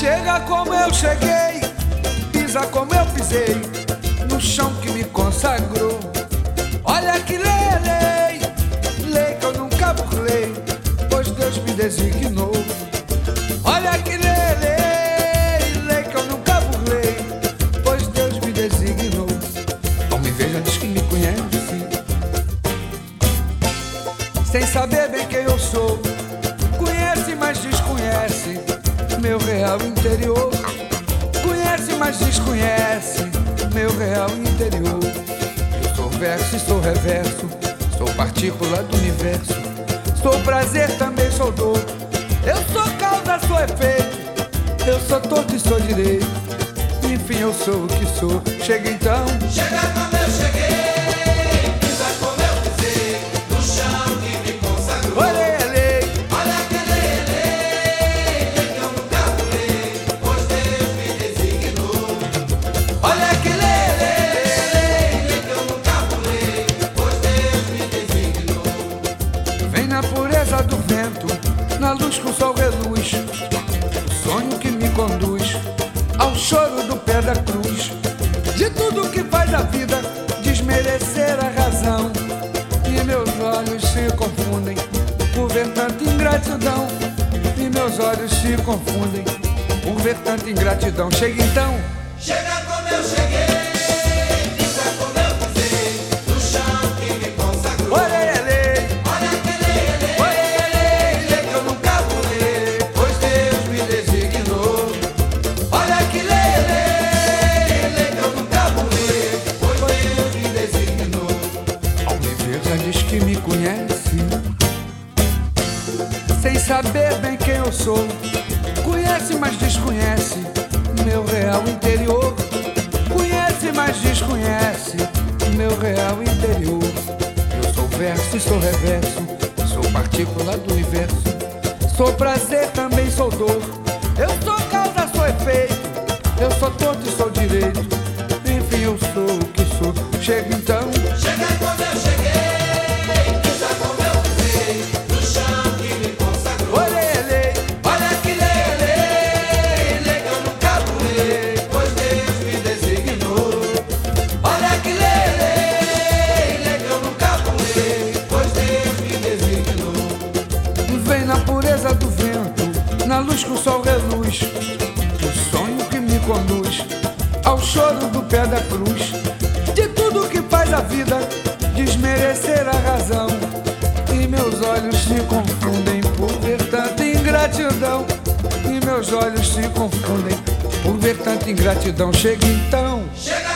Chega como eu cheguei, pisa como eu pisei, no chão que me consagrou. Olha que lei, lei que eu nunca burlei, pois Deus me designou. Olha que lei que eu nunca burlei, pois Deus me designou. Não me veja, diz que me conhece, sem saber bem quem eu sou. Conhece, mas desconhece meu real interior. Conhece, mas desconhece meu real interior. Eu sou verso e sou reverso, sou partícula do universo, sou prazer, também sou dor. Eu sou causa, sou efeito, eu sou torto e sou direito. Enfim, eu sou o que sou. Chega então. Chega como eu cheguei, pisa como eu pisei, no chão que me consagrou. Olha a lei, olha que lei que eu nunca burlei, pois Deus me designou. olha que Lei que eu nunca burlei, pois Deus me designou. vem na pureza do vento, na luz que o sol reluz, o sonho que me conduz ao choro do pé da cruz. De tudo que faz a vida desmerecer a razão, e meus olhos se confundem por ver tanta ingratidão. E meus olhos se confundem por ver tanta ingratidão. Chega então. Chega como eu cheguei, pisa como eu pisei, no chão que me consagrou. Olha a lei, Olha que lei que eu nunca burlei, pois Deus me designou. Olha que lei que eu nunca burlei, pois Deus me designou. ao me ver já diz que me conhece, sem saber bem quem eu sou. Conhece, mas desconhece meu real interior. Conhece, mas desconhece meu real interior. Eu sou verso e sou reverso, sou partícula do universo, sou prazer, também sou dor. Eu sou causa, sou efeito, eu sou torto e sou direito. Enfim, eu sou o que sou. Chega então. Chega como eu cheguei, pisa como eu pisei, no chão que me consagrou. Olha a lei, Olha que lei que eu nunca burlei, pois Deus me designou. Olha que lei que eu nunca burlei, pois Deus me designou. vem na pureza do vento, na luz que o sol reluz, o sonho que me conduz ao choro do pé da cruz. De tudo que faz a vida desmerecer a razão, e meus olhos se confundem por ver tanta ingratidão. E meus olhos se confundem por ver tanta ingratidão. Chega então. Chega